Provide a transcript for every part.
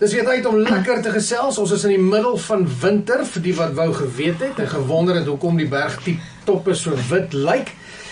Dis weer tyd om lekker te gesels. Ons is in die middel van winter, vir die wat wou geweet het en gewonder het hoekom die bergtoppe so wit lyk.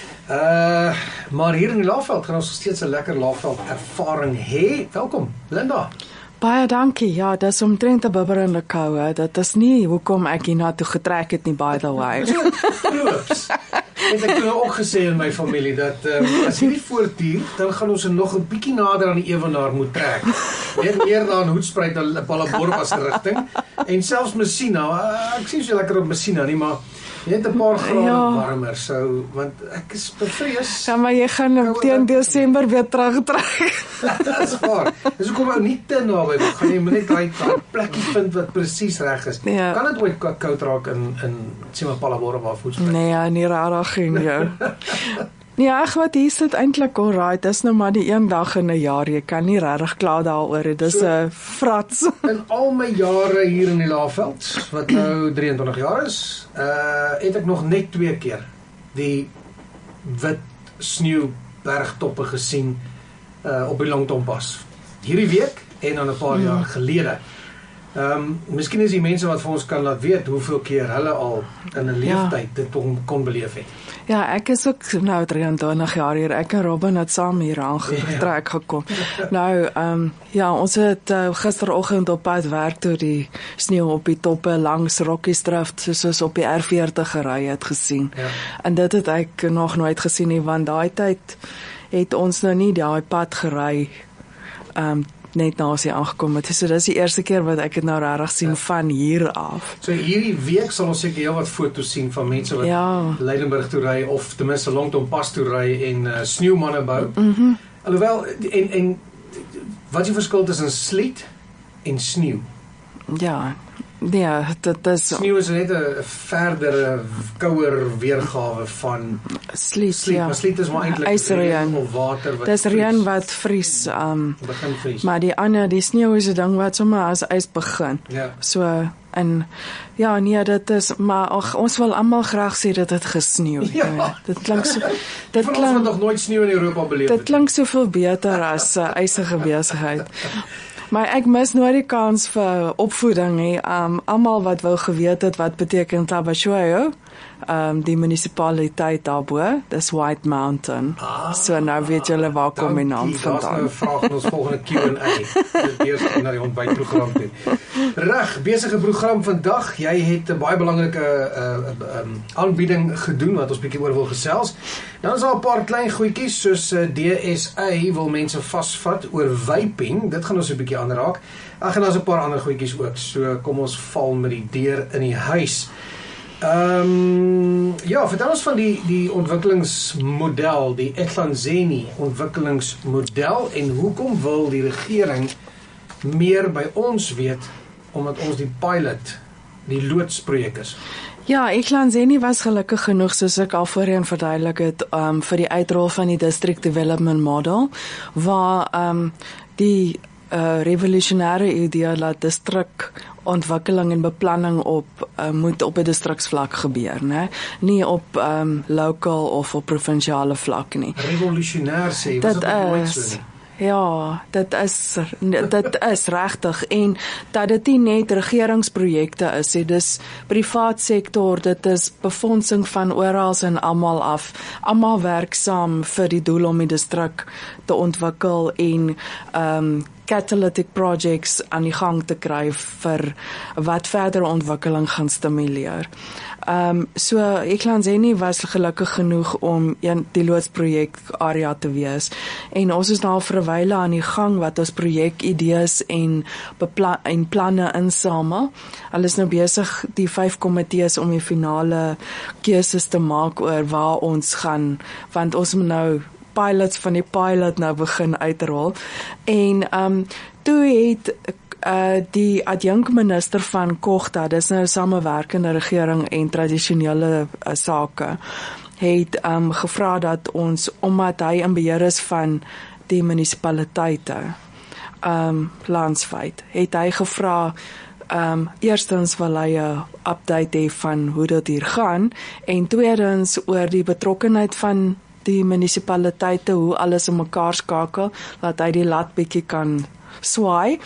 Maar hier in die Laagveld gaan ons steeds 'n lekker Laagveld ervaring hê. Welkom, Linda. Baie dankie. Ja, dis omtrent 'n bibberende koue. Dit is nie hoekom ek hiernatoe getrek het nie, by the way. Loops. Het ek toen ook gesê in my familie dat as hierdie voortduur, dan gaan ons nog 'n bietjie nader aan die ewenaar moet trek. Net meer na 'n Hoedspruit na Palabora se rigting. En selfs Messina, ek sien so lekker op Messina nie, maar net 'n paar grade warmer sou, want ek is bevrees. Ja, maar jy gaan teen Desember weer terugtrek. Dis waar. Dis hoekom ou nie te naby wil gaan jy net daai plekkie vind wat presies reg is. Ja. Kan dit ooit koud raak in sê maar Palabora waar Hoedspruit? Nee, nie rarig nie jou. Nee, ag wat hier sit eintlik alright. Dis nou maar die een dag in 'n jaar. Jy kan nie regtig kla daaroor. Dis 'n frats. In al my jare hier in die Laagveld, wat nou 23 jaar is, het ek nog net 2 keer die wit sneeu bergtoppe gesien op die Longtompas. Hierdie week en dan 'n paar jaar gelede. Miskien is die mense wat vir ons kan laat weet hoeveel keer hulle al in 'n leeftyd dit kon beleef het. Ja, ek is ook nou 23 jaar hier. Ek en Robin het saam hier aangetrek gekom. Nou, ja, ons het gisteroggend op pad werk toe die sneeu op die toppe langs Rockies Drift, soos ons op die R40 gery het gesien. Ja. En dit het ek nog nooit gesien nie, want daai tyd het ons nou nie daai pad gery net na as hy aangekom het. So dis die eerste keer wat ek dit nou regtig sien van hier af. So hierdie week sal ons seker heel wat foto's sien van mense wat Leidenburg toe ry of ten minste Longtompas toe ry en sneeumanne bou. Alhoewel en wat is die verskil tussen sleet en sneeu? Ja. Ja, dit is sneeu is net 'n verdere kouer weergawe van sleet. Ja. Maar sleet is maar eintlik reën of water wat dis reën wat vries, begin vries. Maar die sneeu is 'n ding wat sommer as ys begin. Ja. So en ja, nee, dit is maar ons wil almal graag sê dit het gesneeu. Ja. Dit klink so dit klink ons nog nooit sneeu in Europa beleef het. Dit klink soveel beter as ysige besigheid. Maar ek mis nooit die kans vir opvoeding nie. Almal wat wou geweet het wat beteken Tabashoyo, die munisipaliteit daarbo, dis White Mountain. So nou weet julle waar kom die naam vandaan. Daar's nou 'n vraag in ons volgende Q&A. Dit eers na die ontbytprogram toe. Reg, besige program vandag. Jy het 'n baie belangrike aanbieding gedoen wat ons bietjie oor wil gesels. Dan is daar 'n paar klein goedjies soos DSA wil mense vasvat oor vaping. Dit gaan ons 'n bietjie aanraak. Ag en daar's 'n paar ander goedjies ook. So kom ons val met die deur in die huis. Ja, vertel ons van die ontwikkelingsmodel, die Ehlanzeni ontwikkelingsmodel en hoekom wil die regering meer by ons weet omdat ons die pilot, die loodsprojek is? Ja, Ehlanzeni was gelukkig genoeg, soos ek al voorheen verduidelik het, vir die uitrol van die District Development Model, waar die revolusionêre idee dat distrikontwikkeling en beplanning moet op 'n distriksvlak gebeur, né? Nie op local of op provinsiale vlak nie. Revolusionêr sê, was dit nooit so nie? Ja, dit is regtig en dat dit nie net regeringsprojekte is, dis privaat sektor, dit is befondsing van oral en almal af. Almal werk saam vir die doel om die distrik te ontwikkel en catalytic projects aan die gang te kry vir wat verdere ontwikkeling gaan stimuleer. So Ehlanzeni was gelukkig genoeg om die loodsprojek area te wees en ons is nou vir 'n wyle aan die gang wat ons projekidees en planne insamel. Hulle is nou besig die 5 komitees om die finale keuses te maak oor waar ons gaan, want ons moet nou pilots van die pilot nou begin uitrol en toe het die adjunkminister van Kogta, dis nou samewerkende regering en tradisionele sake, het gevra dat ons, omdat hy in beheer is van die munisipaliteite landswyd, het hy gevra eerstens wil hy 'n update hê van hoe dit hier gaan en tweedens oor die betrokkenheid van die munisipaliteite, hoe alles in mekaar skakel, dat hy die lat bietjie kan swaai.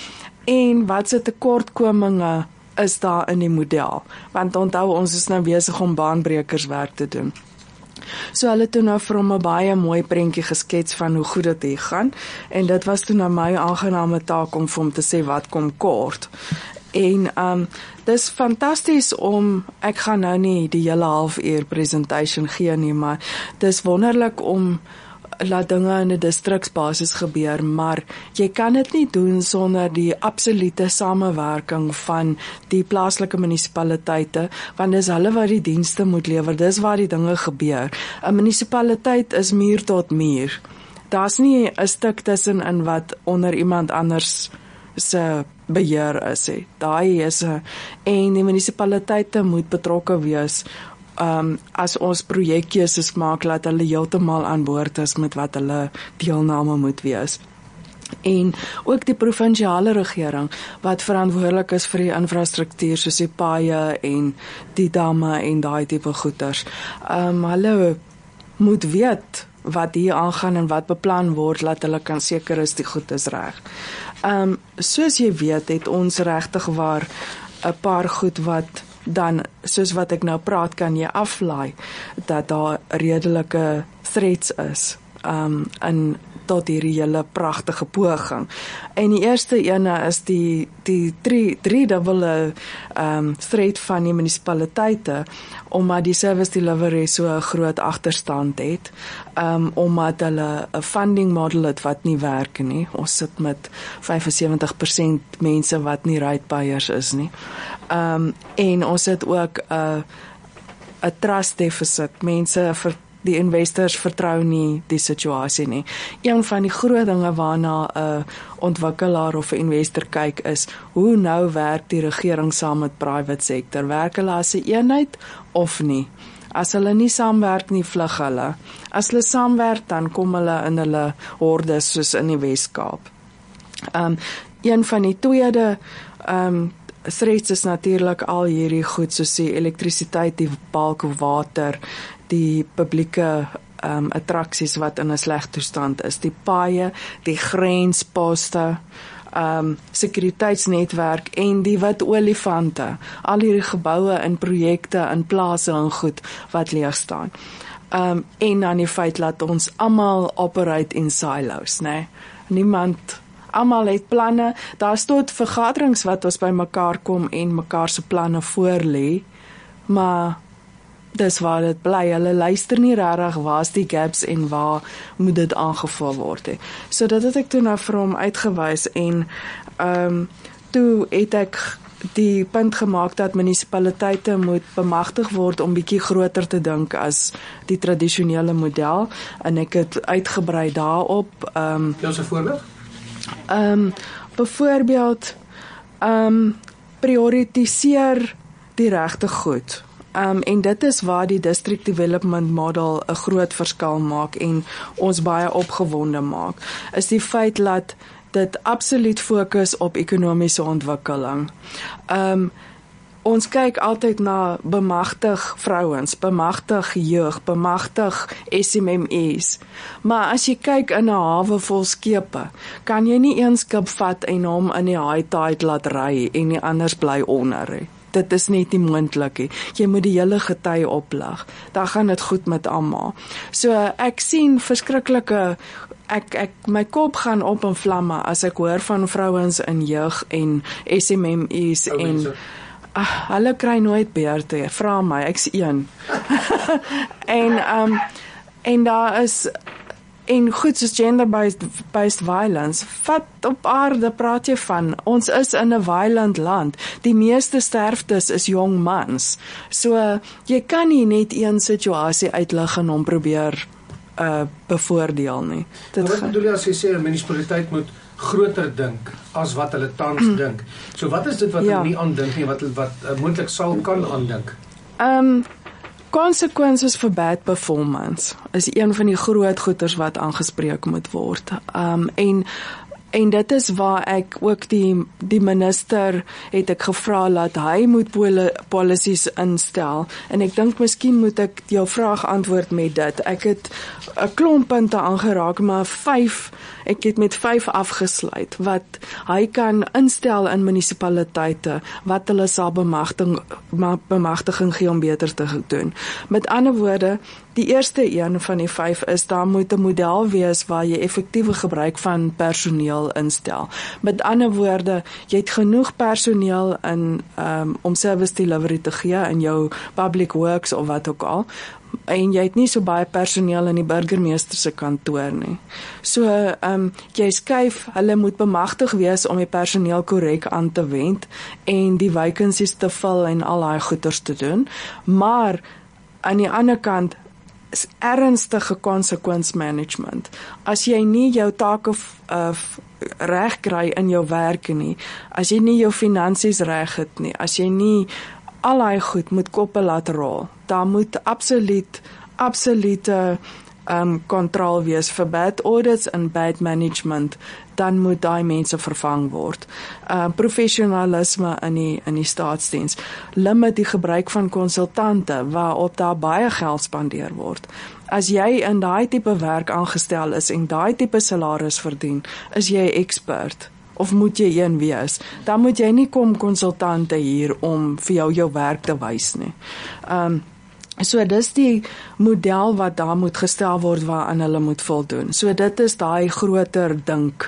en wat se tekortkominge is daar in die model, want onthou ons is nou besig om baanbrekerswerk te doen. So hulle toe nou vir hom 'n baie mooi prentjie geskets van hoe goed dit hier gaan, en dit was toe nou my aangename taak om vir hom te sê wat kom kort. En dis fantasties ek gaan nou nie die hele halfuur presentation gee nie, maar dis wonderlik om laat dinge in 'n distriksbasis gebeur, maar jy kan dit nie doen sonder die absolute samewerking van die plaaslike munisipaliteite, want dis hulle wat die dienste moet lewer, dis waar die dinge gebeur. 'n Munisipaliteit is muur tot muur. Daar's nie 'n stuk tussenin wat onder iemand anders se beheer is. Daai is en die munisipaliteite moet betrokke wees as ons projekkeuses maak, laat hulle heeltemal aan boord is met wat hulle deelname moet wees. En ook die provinsiale regering wat verantwoordelik is vir die infrastruktuur soos die paaie en die damme en daai tipe goeders. Hulle moet weet wat hier aangaan en wat beplan word, laat hulle kan seker is die goed is reg. Soos jy weet, het ons regtig waar 'n paar goed wat dan, soos wat ek nou praat, kan jy aflaai, dat daar redelike threats is, in tot hierdie hele pragtige poging. En die eerste ene is die driedubbele threat van die munisipaliteite, omdat die service delivery so 'n groot agterstand het, omdat hulle 'n funding model het wat nie werk nie. Ons sit met 75% mense wat nie ratepayers is nie. En ons het ook 'n trust deficit. Die investors vertrou nie die situasie nie. Een van die groot dinge waarna 'n ontwikkelaar of 'n investor kyk is, hoe nou werk die regering saam met private sector? Werk hulle as 'n eenheid of nie? As hulle nie saamwerk nie, vlug hulle. As hulle saamwerk, dan kom hulle in hulle hordes soos in die Wes-Kaap. Een van die tweede threats is natuurlik al hierdie goed soos die elektrisiteit, die balk water, die publieke attraksies wat in 'n sleg toestand is, die paaie, die grensposte, sekuriteitsnetwerk en die wit olifante, al hierdie geboue en projekte in plase en goed wat leeg staan. En dan die feit dat ons almal operate in silos, né? Almal het planne, daar's tot vergaderings wat ons by mekaar kom en mekaar se planne voorlê, maar dis waar dit bly, hulle luister nie regtig waar's die gaps en waar moet dit aangevul word. So dit het ek toe nou vir hom uitgewys en toe het ek die punt gemaak dat munisipaliteite moet bemagtig word om bietjie groter te dink as die tradisionele model, en ek het uitgebrei daarop. Dis 'n voorbeeld? Byvoorbeeld, prioritiseer die regte goed. En dit is waar die District Development Model 'n groot verskil maak en ons baie opgewonde maak, is die feit dat dit absoluut fokus op ekonomiese ontwikkeling. Ons kyk altyd na bemagtig vrouens, bemagtig jeug, bemagtig SMMEs. Maar as jy kyk in 'n hawe vol skepe, kan jy nie een skip vat en hom in die high tide laat ry en die anders bly onder. Dit is net nie moontlik nie. Jy moet die hele gety oplig. Dan gaan dit goed met almal. So ek sien verskriklike my kop gaan op in vlamme as ek hoor van vrouens in jeug en SMMEs en hulle kry nooit beurte, vra my, ek's een. En daar is en goed soos gender-based violence, wat op aarde praat jy van? Ons is in 'n violent land. Die meeste sterftes is jong mans. So jy kan nie net een situasie uitlig en hom probeer bevoordeel nie. Wat bedoel jy as jy sê 'n munisipaliteit moet groter dink as wat hulle tans dink? So wat is dit wat hulle nie aandink nie, wat moontlik sal kan aandink? Consequences for bad performance is een van die groot goeters wat aangespreek moet word. En dit is waar ek ook die minister het ek gevra dat hy moet policies instel. En ek dink miskien moet ek jou vraag antwoord met dit. Ek het 'n klomp punte aangeraak, maar 5 Ek het met 5 afgesluit wat hy kan instel in munisipaliteite wat hulle sal bemagtiging gee om beter te doen. Met ander woorde, die eerste een van die 5 is, daar moet 'n model wees waar jy effektiewe gebruik van personeel instel. Met ander woorde, jy het genoeg personeel om service delivery te gee in jou public works of wat ook al, en jy het nie so baie personeel in die burgemeester se kantoor nie. So, jy skuif, hulle moet bemagtig wees om die personeel korrek aan te wend en die vacancies te vul en al daai goeders te doen, maar aan die ander kant is ernstige consequence management. As jy nie jou take reg kry in jou werk nie, as jy nie jou finansies reg het nie, as jy nie al daai goed moet koppe laat rol, daar moet absolute kontrol wees vir bad audits en bad management, dan moet daai mense vervang word. Professionalisme in die staatsdiens, limit die gebruik van konsultante waarop daar baie geld spandeer word. As jy in daai tipe werk aangestel is en daai tipe salaris verdien, is jy expert. Of moet jy een wees, dan moet jy nie kom konsultante hier om vir jou werk te wys nie. So dis die model wat daar moet gestel word waaraan hulle moet voldoen. So dit is daai groter dink.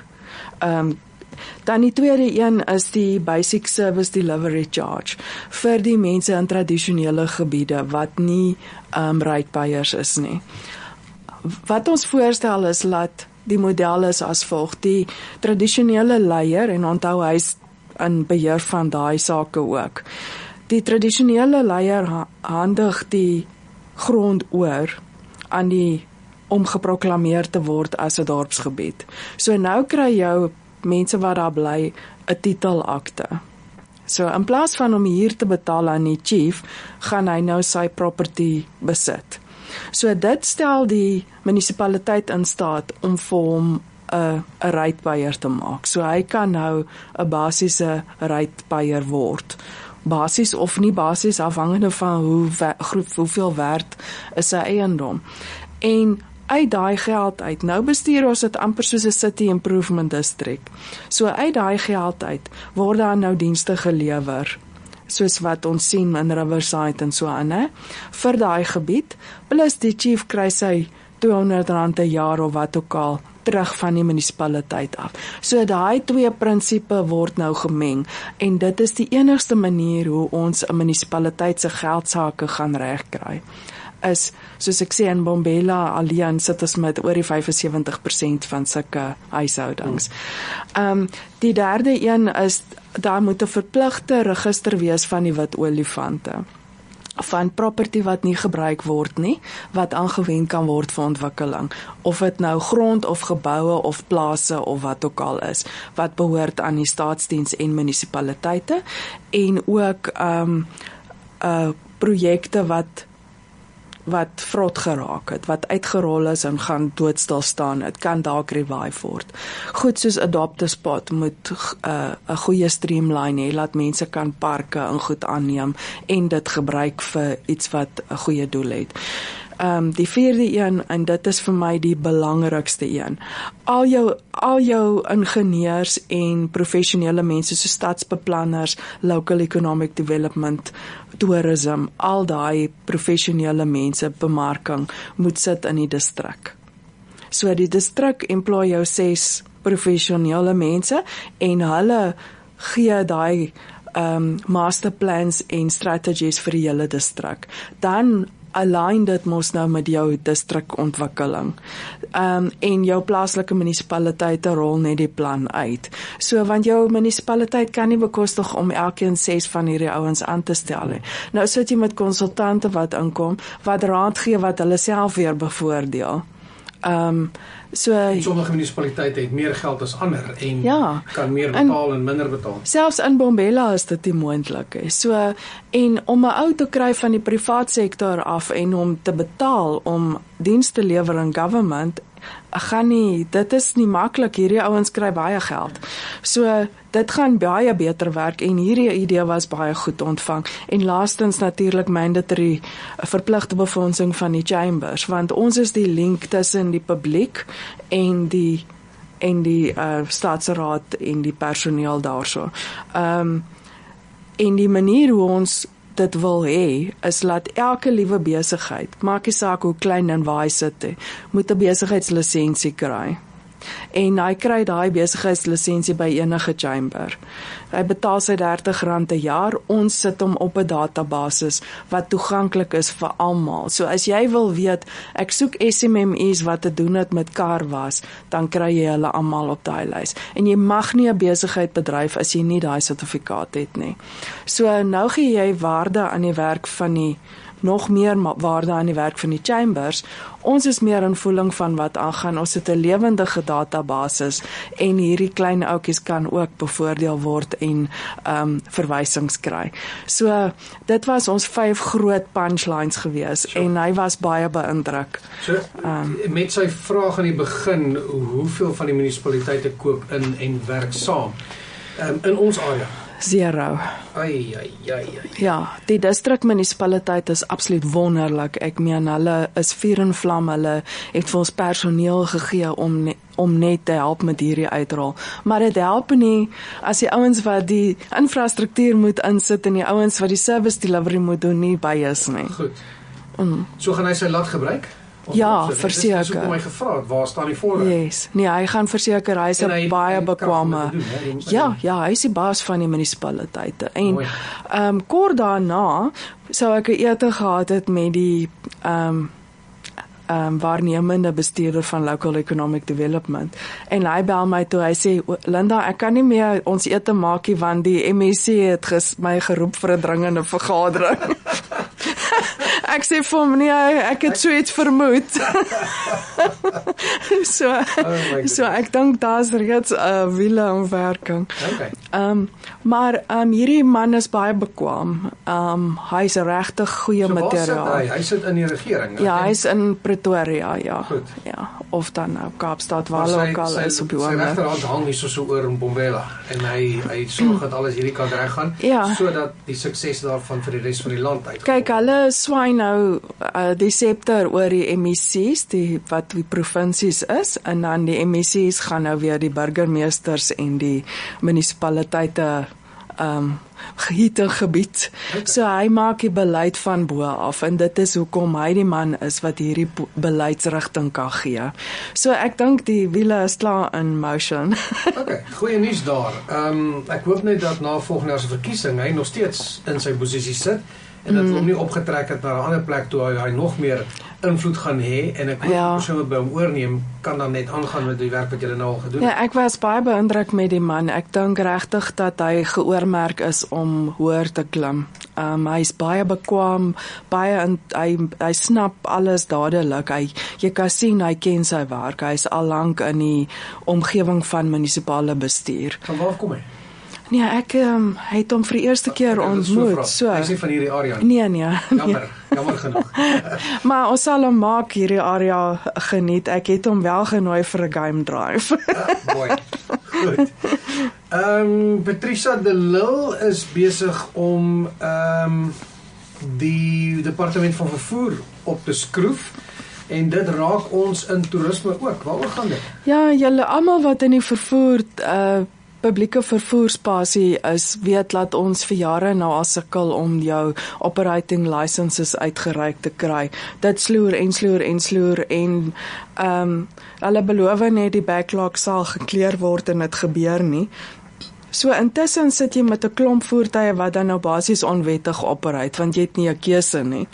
Dan die tweede een is die Basic Service Delivery Charge vir die mense in tradisionele gebiede wat nie ratepayers is nie. Wat ons voorstel is dat die model is as volg: die tradisionele leier, en onthou hy is in beheer van daai sake ook. Die tradisionele leier handig die grond oor aan die om geproklameer te word as 'n dorpsgebied. So nou kry jou mense wat daar bly 'n titelakte. So in plaas van om hier te betaal aan die chief, gaan hy nou sy property besit. So dit stel die munisipaliteit in staat om vir hom 'n ratepaier te maak. So hy kan nou 'n basiese ratepaier word. Basis of nie basis, afhangende van hoeveel werd is sy eiendom. En uit daai geld uit, nou bestuur ons dit amper soos 'n city improvement district. So uit daai geld uit word daar nou dienste gelewer, soos wat ons sien in Riverside en so aan, vir daai gebied, plus die chief kry sy R200 'n jaar of wat ook al terug van die munisipaliteit af. So daai twee prinsipe word nou gemeng, en dit is die enigste manier hoe ons 'n munisipaliteit se geldsake gaan regkry. Is, soos ek sê, in Mbombela alleen sit ons met oor die 75% van sulke huishoudings. Die derde een is, daar moet 'n verpligte register wees van die wit olifante, van property wat nie gebruik word nie, wat aangewend kan word vir ontwikkeling, of dit nou grond of geboue of plase of wat ook al is, wat behoort aan die staatsdiens en munisipaliteite, en ook projekte wat vrot geraak het, wat uitgerol is en gaan doodstil staan, het kan dalk revive word. Goed soos Adopt a Spot moet 'n goeie streamline hê, laat mense kan parke en goed aanneem en dit gebruik vir iets wat 'n goeie doel het. Die vierde een, en dit is vir my die belangrikste een, al jou ingenieurs en professionele mense so stadsbeplanners, local economic development, tourism, al daai professionele mense, bemarking, moet sit in die distrik. So die distrik employ jou 6 professionele mense, en hulle gee daai masterplans en strategies vir die hele distrik. Dan align dit mos nou met jou distrikontwikkeling. En jou plaaslike munisipaliteite rol net die plan uit. So, want jou munisipaliteit kan nie bekostig om elkeen 6 van hierdie ouens aan te stel nie. Nou sit jy met konsultante wat inkom, wat raad gee wat hulle self weer bevoordeel. Sommige munisipaliteite het meer geld as ander en kan meer betaal en minder betaal. Selfs in Mbombela is dit nie moontlik. So, en om 'n ou te kry van die privaat sektor af en om te betaal om diens te lewer in government, dit is nie maklik. Hierdie ouens kry baie geld. So dit gaan baie beter werk, en hierdie idee was baie goed ontvang. En laastens natuurlik mandatory verpligte befondsing van die chambers, want ons is die link tussen die publiek en die en die staatsraad en die personeel daarso. En die manier hoe ons dit wil hê, is laat elke liewe besigheid, maak nie saak hoe klein en waar hy sit, moet 'n besigheidslisensie kry. En hy kry daai besigheidslisensie by enige chamber. Hy betaal sy R30 'n jaar, ons sit hom op 'n databasis wat toeganklik is vir almal. So as jy wil weet, ek soek SMME's wat te doen het met karwas, dan kry jy hulle almal op daai lys. En jy mag nie 'n besigheid bedryf as jy nie daai sertifikaat het nie. So nou gee jy waarde aan die werk van die nog meer waarde aan die werk van die chambers. Ons is meer in voeling van wat aangaan. Ons het 'n lewendige databasis en hierdie klein ouetjies kan ook bevoordeel word en verwysings kry. So dit was ons 5 groot punchlines gewees en hy was baie beïndruk. So met sy vraag aan die begin, hoeveel van die munisipaliteite koop in en werk saam in ons area? 0. Ai. Ja, die distrikmunisipaliteit is absoluut wonderlik. Ek meen, hulle is vuur en vlam, hulle het vir ons personeel gegee om net te help met hierdie uitrol. Maar dit help nie as die ouens wat die infrastruktuur moet insit en die ouens wat die service delivery moet doen nie by is nie. Goed. So gaan hy sy lat gebruik? Ja, verseker. Dis hoekom hy gevra het, waar staan die voorreg? Yes. Nee, hy gaan verseker, hy is 'n baie bekwame. Ja, hy is die baas van die munisipaliteite. En kort daarna sou ek 'n ete gehad het met die waarnemende bestuurder van Local Economic Development. En hy bel my toe, hy sê, Linda, ek kan nie meer ons ete maak nie, want die MEC het my geroep vir 'n dringende vergadering. Ek sê vir hom, nee, ek het so iets vermoed. So ek dink daar's reeds 'n wiele in werking. Okay. Maar hierdie man is baie bekwam. Hy's regtig goeie materiaal. Hy sit in die regering. Ja, hy's in Pretoria, ja. Goed. Ja, of dan nou Kaapstad, waar hy ook al is op die oomblik. Sy regterhand hang hier so oor in Bombela en hy sorg dat alles hierdie kant reg gaan, sodat die sukses daarvan vir die res van die land uitkom. Kyk, hulle swaai nou die scepter oor die MEC's, wat die provinsies is, en dan die MEC's gaan nou weer die burgemeesters en die munisipaliteite gebied. Okay. So hy maak die beleid van bo af en dit is hoekom hy die man is wat hierdie beleidsrigting kan gee. So ek dink die wiele is klaar in motion. Okay, goeie nuus daar. Ek hoop net dat na volgende jaar se verkiesing hy nog steeds in sy posisie sit en dat hom nie opgetrek het na 'n ander plek toe hy nog meer invloed gaan hê en ek hoop die persoon wat by hom oorneem kan dan net aangaan met die werk wat julle nou al gedoen het. Ja, ek was baie beïndruk met die man. Ek dink regtig dat hy geoormerk is om hoër te klim. Hy's baie bekwam, hy snap alles dadelik. Jy kan sien hy ken sy werk. Hy's al lank in die omgewing van munisipale bestuur. Van waar kom hy? Nee, ek het hom vir die eerste keer ontmoet. So. Hy is nie van hierdie area. Nee. Jammer genoeg. Maar ons sal hom maak hierdie area geniet. Ek het hom wel genooi vir 'n game drive. Mooi. Goed. Patricia de Lille is besig om die departement van vervoer op te skroef. En dit raak ons in toerisme ook. Waaroor gaan dit? Ja, julle almal wat in die vervoer publieke vervoerspasie is, weet dat ons vir jare nou al sukkel om jou operating licenses uitgereik te kry. Dit sloer en hulle beloof net die backlog sal gekleer word en dit gebeur nie. So intussen sit jy met 'n klomp voertuie wat dan nou basies onwettig operate, want jy het nie 'n keuse nie.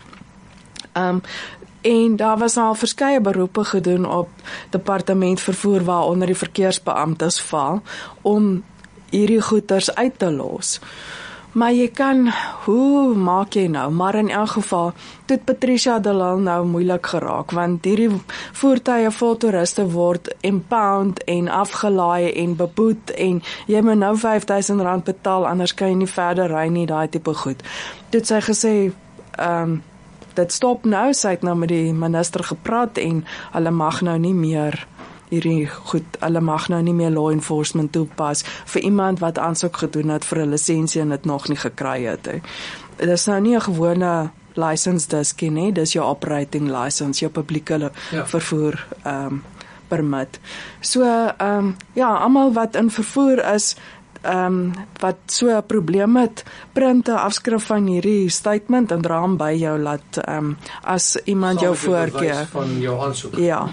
En daar was al verskeie beroepe gedoen op departement vervoer waaronder die verkeersbeamptes val om hierdie goeders uit te los. Maar hoe maak jy nou? Maar in elk geval, het Patricia de Lille nou moeilik geraak, want hierdie voertuie vol toeriste word impound en afgelaai en beboet en jy moet nou R5,000 betaal, anders kan jy nie verder ry nie, daai tipe goed. Toe sy gesê, dit stop nou, sy het nou met die minister gepraat en hulle mag nou nie meer law enforcement toepas vir iemand wat aansoek gedoen het vir 'n lisensie en dit nog nie gekry het. Dit is nou nie 'n gewone license diskie nie, dis jou operating license, jou publieke vervoer permit. So ja, almal wat in vervoer is, wat so 'n probleem het, print 'n afskrif van hierdie statement en dra hom by jou laat as iemand jou voorkeur van jou aansoek. Ja.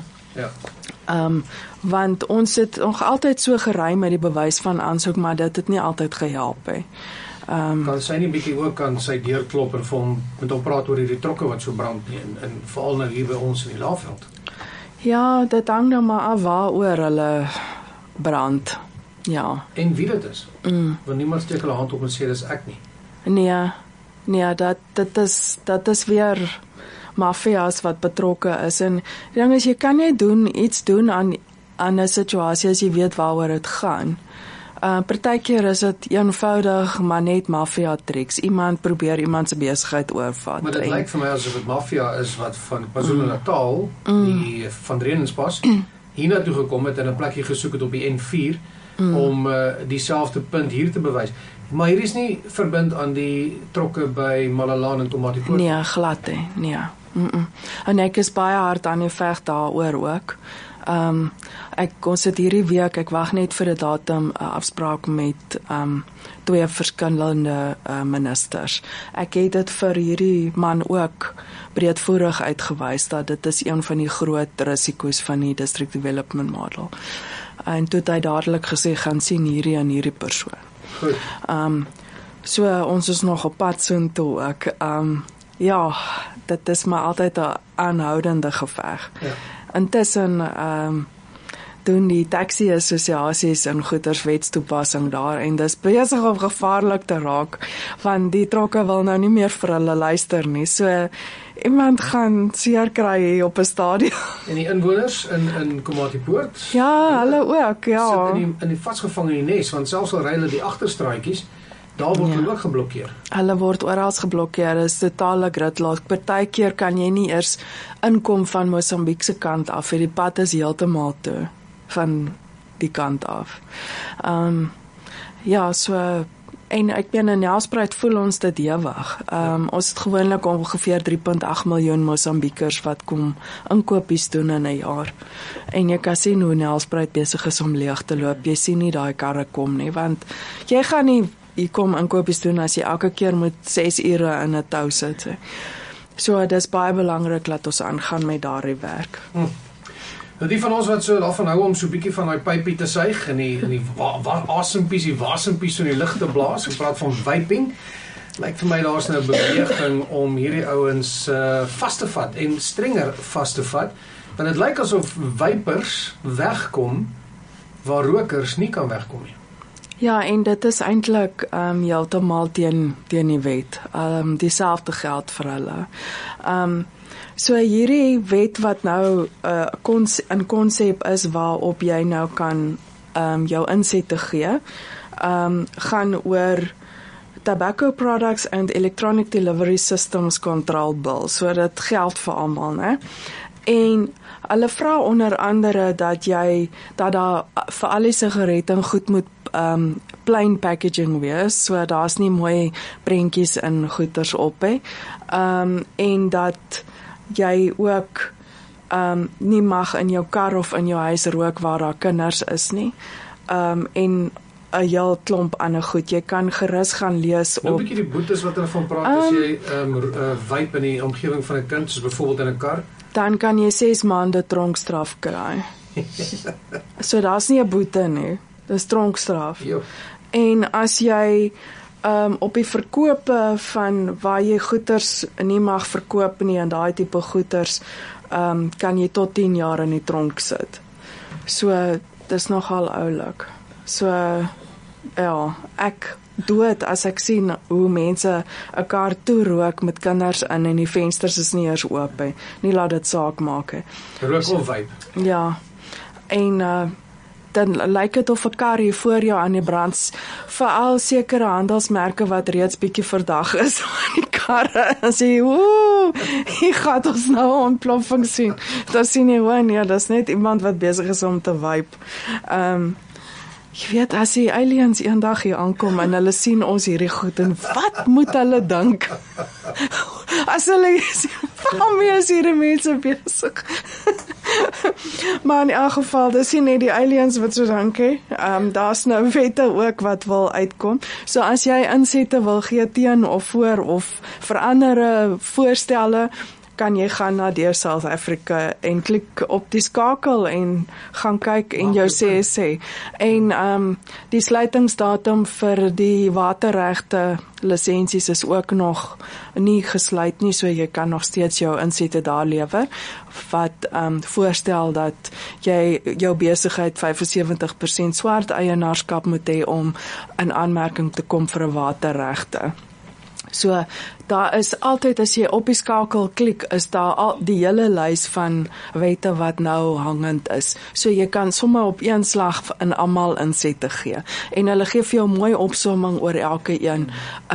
Want ons het nog altyd so gery met die bewys van aansoek, maar dit het nie altyd gehelp nie. Kan sy nie bietjie ook aan sy deur klop en vir hom met hom praat oor hierdie trokke wat so brand nie, en veral nou hier by ons in die Laagveld? Ja, dit hang nou maar af waaroor hulle brand. Ja. En wie dit is. Want niemand steek hulle hand op en sê dis ek nie. Nee, dat is weer mafias wat betrokke is, en die ding is, jy kan nie iets doen aan 'n situasie as jy weet waaroor dit gaan. Partykeer is dit eenvoudig maar net mafia tricks. Iemand probeer iemand se besigheid oorvat. Maar dit lyk vir my asof dit mafia is wat van KwaZulu-Natal, die Van Drenenspas, hiernatoe gekom het en 'n plekkie gesoek het op die N4 om dieselfde punt hier te bewys. Maar hier is nie verbind aan die trokke by Malalaan en Komatipoort. Nee, glad nie. En ek is baie hard aan die veg daaroor ook. Ons het hierdie week, ek wag net vir 'n datum, afspraak met 2 verskillende ministers. Ek het dit vir hierdie man ook breedvoerig uitgewys dat dit is een van die groot risiko's van die District Development Model. En toe het hy dadelik gesê, gaan sien hierdie en hierdie persoon. Goed. So ons is nog op pad soontoe ook. Ja, dit is maar altyd 'n aanhoudende geveg. Ja. Intussen doen die taxi-assosiasies en goederswetstoepassing daar, en dis besig om gevaarlik te raak, want die trokke wil nou nie meer vir hulle luister nie. So iemand gaan seer kry hier op 'n stadion. En die inwoners in Komatipoort? Ja, hulle ook, ja. Sit in die vasgevang in die nes, want selfs al ry hulle die agterstraatjies, daar word hulle ook geblokkeer. Hulle word oral geblokkeer, is totale gridlock. Partykeer kan jy nie eers inkom van Mosambiek se kant af, die pad is heeltemal toe van die kant af. Ja, so, en ek ben in Nelspruit voel ons dit ewig. Ons het gewoonlik ongeveer 3.8 miljoen Mosambiekers wat kom inkopies doen in 'n jaar. En jy kan sien hoe Nelspruit besig is om leeg te loop. Jy sien nie daai karre kom nie, want jy gaan nie hier kom inkopies doen as jy elke keer moet 6 ure in 'n tou sit. So dit is baie belangrik dat ons aangaan met daardie werk. Nou die van ons wat so daarvan hou om so 'n bietjie van daai pypie te suig en die asempies, die wasempies in die lug te blaas, ons praat van vaping. Lyk vir my daar's nou 'n beweging om hierdie ouens vas te vat en strenger vas te vat, want dit lyk asof vapers wegkom waar rokers nie kan wegkom nie. Ja, en dit is eintlik heeltemal teen die wet. Dieselfde geld vir hulle. So hierdie wet wat nou 'n konsep is waarop jy nou kan jou insette gee, gaan oor Tobacco Products and Electronic Delivery Systems Control Bill. So dit geld vir almal, né? En hulle vra onder andere dat daar vir al die sigarette goed moet plain packaging wees, so daar's nie mooi prentjies in goeders op hè. En dat jy ook nie mag in jou kar of in jou huis rook waar daar kinders is nie. En 'n heel klomp ander goed. Jy kan gerus gaan lees nou, op 'n bietjie die boetes wat hulle van praat as jy vape in die omgewing van 'n kind, soos byvoorbeeld in 'n kar. Dan kan jy 6 maande tronkstraf kry. So daar's nie 'n boete nie. Dis tronkstraf. Jo. En as jy op die verkope van waar jy goeders nie mag verkoop nie en daai tipe goeders, kan jy tot 10 jaar in die tronk sit. So dis nogal oulik. So ja, ek dood as ek sien hoe mense 'n kar toe rook met kinders in en die vensters is nie eers oop nie. Nie laat dit saak maak nie. Rook of vape. Ja. En dan lyk dit of 'n kar hier voor jou aan die brand, veral sekere handelsmerke wat reeds bietjie verdag is aan die karre, en sê, woe, hier gaan ons nou 'n ontploffing sien. Dan sien jy, nee, dis net iemand wat besig is om te vape. Jy weet, as die aliens eendag hier aankom en hulle sien ons hierdie goed, en wat moet hulle dink? As hulle sien, waarmee is hierdie mense besig? Maar in elk geval, dis nie net die aliens wat so dink hè. Daar's nou wette ook wat wil uitkom. So as jy insette wil gee teen of voor of verander voorstelle, kan jy gaan na Deur South Africa en klik op die skakel en gaan kyk en jou sê. En die sluitingsdatum vir die waterregte lisensies is ook nog nie gesluit nie, so jy kan nog steeds jou insette daar lewer, wat voorstel dat jy jou besigheid 75% swart eienaarskap moet hê om in aanmerking te kom vir 'n waterregte. So, daar is altyd, as jy op die skakel klik, is daar al die hele lys van wette wat nou hangend is. So, jy kan sommer op een slag in almal insette gee. En hulle gee vir jou mooi opsomming oor elke een,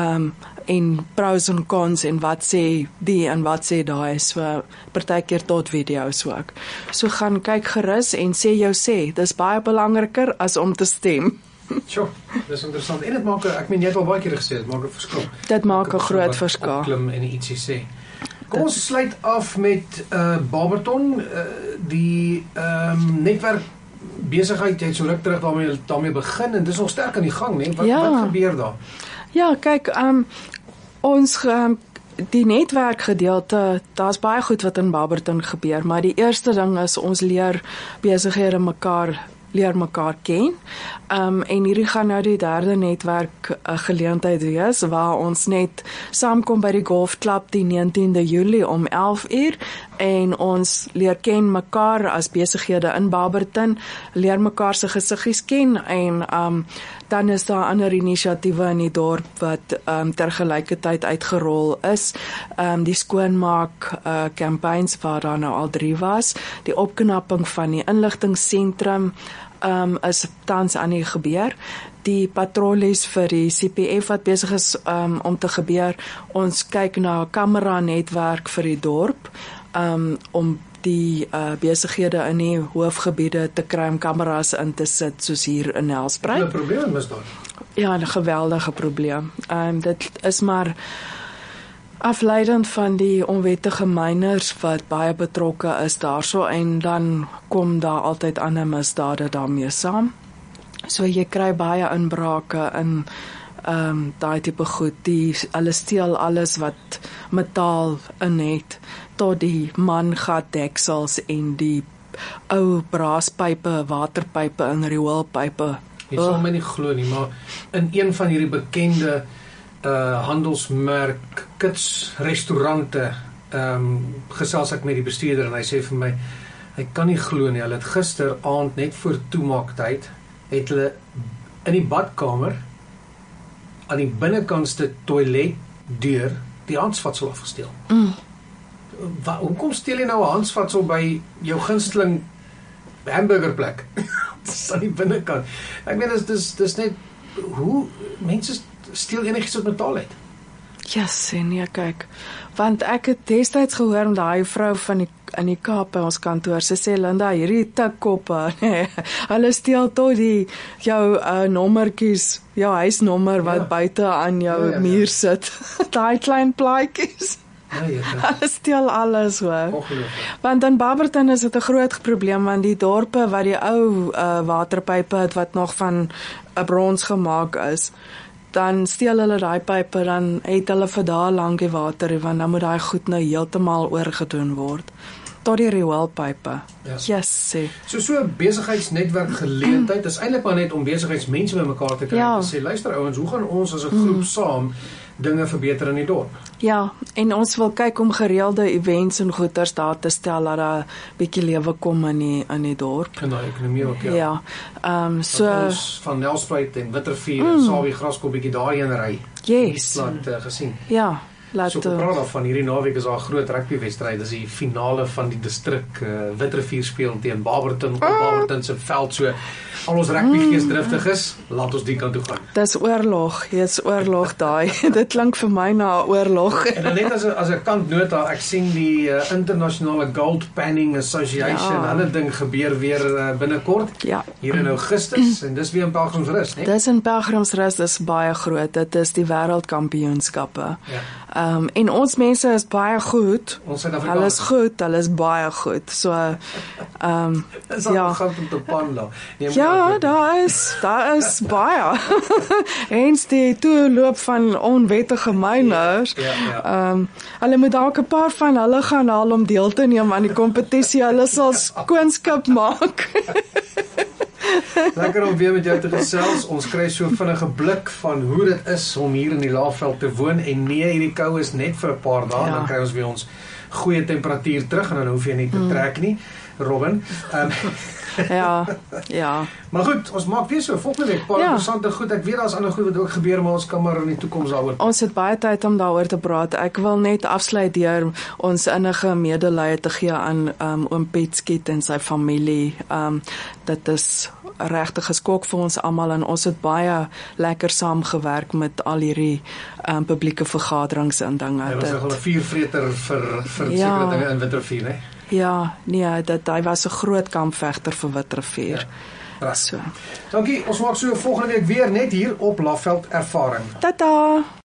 en pros en cons, en wat sê die en wat sê daai, so partykeer tot video's ook. So, gaan kyk gerus en sê jou sê, dis baie belangriker as om te stem. Sjoe, dis interessant. En dit maak, ek meen jy het al baie keer gesê, dit maak 'n verskil. Dit maak 'n groot verskil. Klim en ietsie sê. Kom ons sluit af met Barberton, die netwerk besigheid, jy het so ruk terug daarmee begin en dis nog sterk aan die gang, né? Wat gebeur daar? Ja, kyk, ons die netwerkgedeelte, daar's baie goed wat in Barberton gebeur, maar die eerste ding is ons leer besighede leer mekaar ken. En hierdie gaan nou die derde netwerk geleentheid wees, waar ons net saamkom by die golfklub die 19de Julie om 11:00 en ons leer ken mekaar as besighede in Barberton, leer mekaar se gesiggies ken en dan is daar ander inisiatiewe in die dorp wat tergelykertyd uitgerol is. Die skoonmaak campaigns waar daar nou al 3 was, die opknapping van die inligtingssentrum is tans aan die gebeur. Die patrollies vir die CPF wat besig is om te gebeur. Ons kyk na 'n kamera netwerk vir die dorp om die besighede in die hoofgebiede te kry om kameras in te sit soos hier in Nelspruit. Wat 'n probleem mis daar? Ja, 'n geweldige probleem. Dit is maar afleidend van die onwettige miners wat baie betrokke is daarso en dan kom daar altyd ander misdade daarmee saam. So jy kry baie inbrake in daai tipe goed. Hulle steel alles wat metaal in het, tot die mangatdeksels en die ou braaspype, waterpype en rioolpype. Jy sal my nie glo nie, maar in een van hierdie bekende handelsmerk kits restaurante gesels ek met die bestuurder en hy sê vir my, hy kan nie glo nie, hulle het gisteraand net voor toemaaktyd het hulle in die badkamer aan die binnekantste toiletdeur die handsvatsel afgesteel. Hoekom steel jy nou 'n handsvatsel by jou gunsteling hamburgerplek? Dis aan die binnekant. Ek meen dis net hoe mense steel enigiets uit metaal uit. Ja, sien jy, kyk. Want ek het destyds gehoor om daai vrou in die Kaap by ons kantoor, sy sê Linda, hierdie tikkoppe, nee, hulle steel tot jou nommertjies, jou huisnommer wat buite aan jou muur sit. Daai klein plaatjies. Hulle steel alles hoor. Want in Barberton is dit 'n groot probleem, want die dorpe wat die ou waterpype het wat nog van 'n brons gemaak is, dan steel hulle daai pype, dan het hulle vir dae lank die water, want dan moet daai goed nou heeltemal oorgedoen word. Tot die rioolpype. Yes. So 'n besigheidsnetwerk geleentheid is eintlik maar net om besigheidsmense bymekaar te kry en te sê, luister ouens, hoe gaan ons as 'n groep saam dinge verbeter in die dorp? Ja, en ons wil kyk om gereelde events en goeders daar te stel dat daar 'n bietjie lewe kom in die dorp. In die ekonomie ook, ja. Ja. So ons van Nelspruit en Witrifuur en Sabie Graskop bietjie daarheen ry. Yes. Laat gesien. Ja. So ek praat af van hierdie naweek is daar 'n groot rugbywedstryd, dis die finale van die distrik Witrifuur speel teen Barberton op Barberton se veld, so al ons rugbygeesdriftig is, laat ons die kant toe gaan. Dis oorlog, jy's oorlog daai. Dit klink vir my na 'n oorlog. En dan net as 'n kantnota, ek sien die internasionale Gold Panning Association, hulle ding gebeur weer binnekort. Ja. Hier in Augustus en dis weer in Pelgrimsrus, né? Dis in Pelgrimsrus, dis baie groot. Dit is die wêreldkampioenskappe. Ja. En ons mense is baie goed. Ons Hulle Suid-Afrikaners. is goed, hulle is baie goed. So Is dat ja. goud om te panla? Nee, Ja, daar is baie. Hens die toeloop van onwettige myners. Ja. Hulle moet dalk 'n paar van hulle gaan haal om deel te neem aan die kompetisie. Hulle sal skoonskip maak. Lekker om weer met jou te gesels. Ons kry so vinnige blik van hoe dit is om hier in die Laagveld te woon en nee, hierdie koue is net vir 'n paar dae, dan kry ons weer ons goeie temperatuur terug en dan hoef jy nie te trek nie, Robin. Ja. Maar goed, ons maak weer so volgende week paar interessante goed. Ek weet daar's ander goed wat ook gebeur, maar ons kan maar in die toekoms daaroor. Ons het baie tyd om daaroor te praat. Ek wil net afsluit deur ons innige medelee te gee aan oom Piet Skiet en sy familie. Dit is regtig 'n skok vir ons almal en ons het baie lekker saamgewerk met al hierdie publieke vergaderings en dinge. Hy was nogal 'n vuurvreter vir sekere dinge in Witrifuur, né? Ja, nee, hy was 'n groot kampvegter vir Witrifuur. Ja. So. Dankie. Ons maak so volgende week weer net hier op Laagveld Ervaring. Tata.